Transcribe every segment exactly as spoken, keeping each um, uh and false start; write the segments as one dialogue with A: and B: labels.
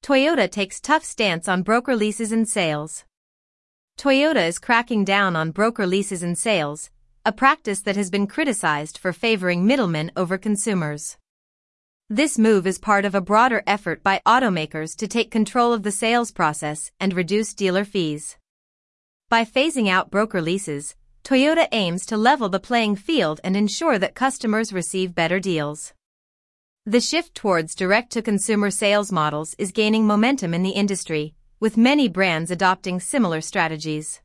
A: Toyota takes tough stance on broker leases and sales. Toyota is cracking down on broker leases and sales, a practice that has been criticized for favoring middlemen over consumers. This move is part of a broader effort by automakers to take control of the sales process and reduce dealer fees. By phasing out broker leases, Toyota aims to level the playing field and ensure that customers receive better deals. The shift towards direct-to-consumer sales models is gaining momentum in the industry, with many brands adopting similar strategies.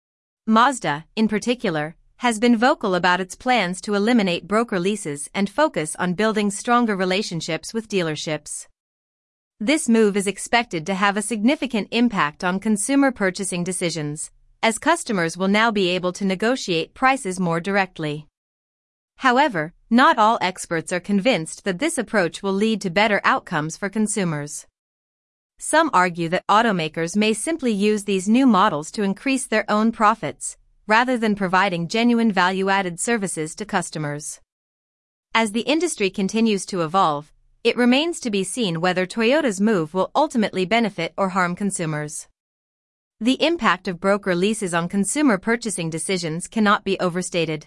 A: Mazda, in particular, has been vocal about its plans to eliminate broker leases and focus on building stronger relationships with dealerships. This move is expected to have a significant impact on consumer purchasing decisions, as customers will now be able to negotiate prices more directly. However, not all experts are convinced that this approach will lead to better outcomes for consumers. Some argue that automakers may simply use these new models to increase their own profits, rather than providing genuine value-added services to customers. As the industry continues to evolve, it remains to be seen whether Toyota's move will ultimately benefit or harm consumers. The impact of broker leases on consumer purchasing decisions cannot be overstated.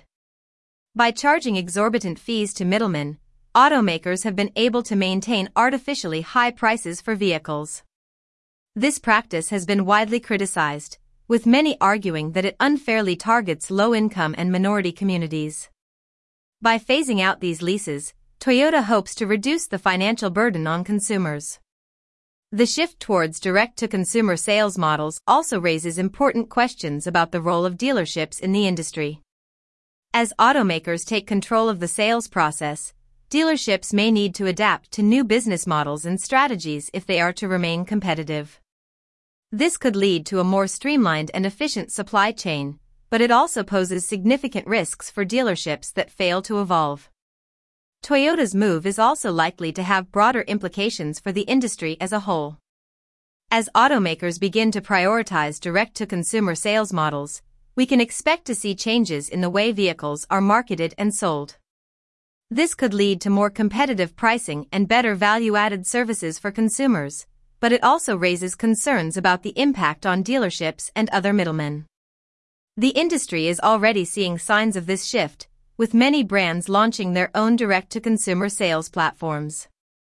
A: By charging exorbitant fees to middlemen, automakers have been able to maintain artificially high prices for vehicles. This practice has been widely criticized, with many arguing that it unfairly targets low-income and minority communities. By phasing out these leases, Toyota hopes to reduce the financial burden on consumers. The shift towards direct-to-consumer sales models also raises important questions about the role of dealerships in the industry. As automakers take control of the sales process, dealerships may need to adapt to new business models and strategies if they are to remain competitive. This could lead to a more streamlined and efficient supply chain, but it also poses significant risks for dealerships that fail to evolve. Toyota's move is also likely to have broader implications for the industry as a whole. As automakers begin to prioritize direct-to-consumer sales models, we can expect to see changes in the way vehicles are marketed and sold. This could lead to more competitive pricing and better value-added services for consumers, but it also raises concerns about the impact on dealerships and other middlemen. The industry is already seeing signs of this shift, with many brands launching their own direct-to-consumer sales platforms.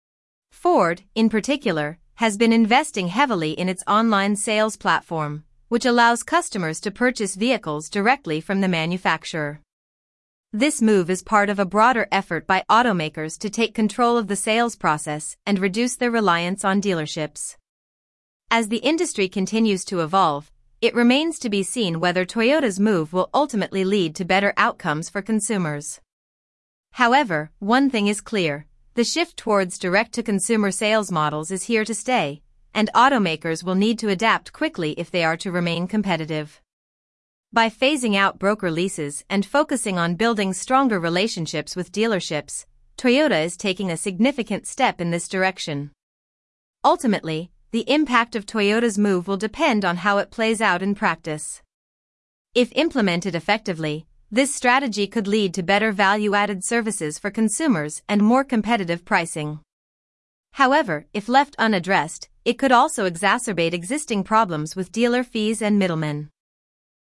A: Ford, in particular, has been investing heavily in its online sales platform, which allows customers to purchase vehicles directly from the manufacturer. This move is part of a broader effort by automakers to take control of the sales process and reduce their reliance on dealerships. As the industry continues to evolve, it remains to be seen whether Toyota's move will ultimately lead to better outcomes for consumers. However, one thing is clear: the shift towards direct-to-consumer sales models is here to stay, and automakers will need to adapt quickly if they are to remain competitive. By phasing out broker leases and focusing on building stronger relationships with dealerships, Toyota is taking a significant step in this direction. Ultimately, the impact of Toyota's move will depend on how it plays out in practice. If implemented effectively, this strategy could lead to better value-added services for consumers and more competitive pricing. However, if left unaddressed, it could also exacerbate existing problems with dealer fees and middlemen.